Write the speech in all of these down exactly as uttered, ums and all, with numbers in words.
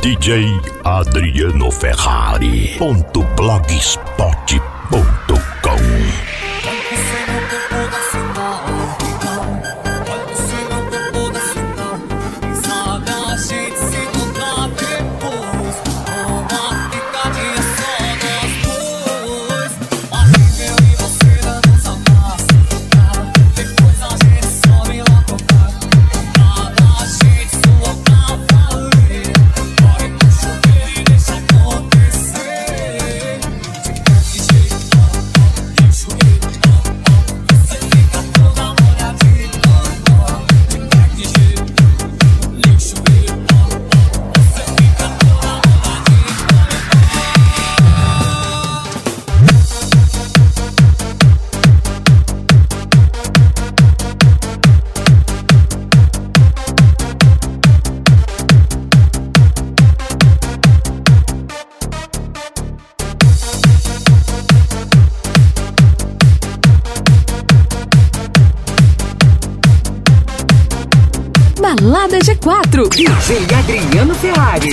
D J Adriano Ferrari ponto blogspot ponto com. Balada G quatro, D J Adriano Ferrari.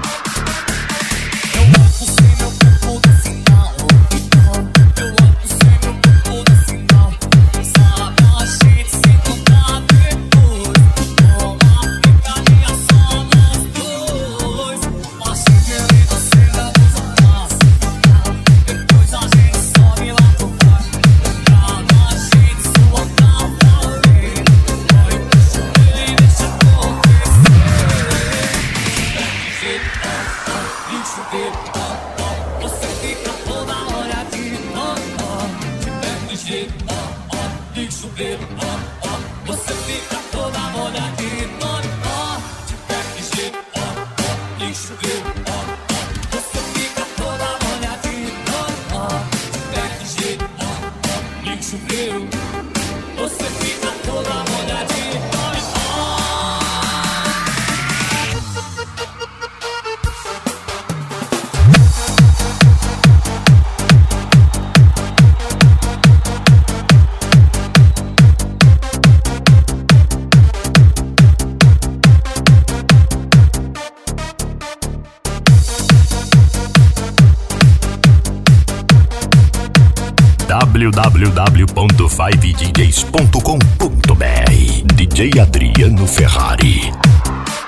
w w w ponto five d js ponto com ponto b r D J Adriano Ferrari.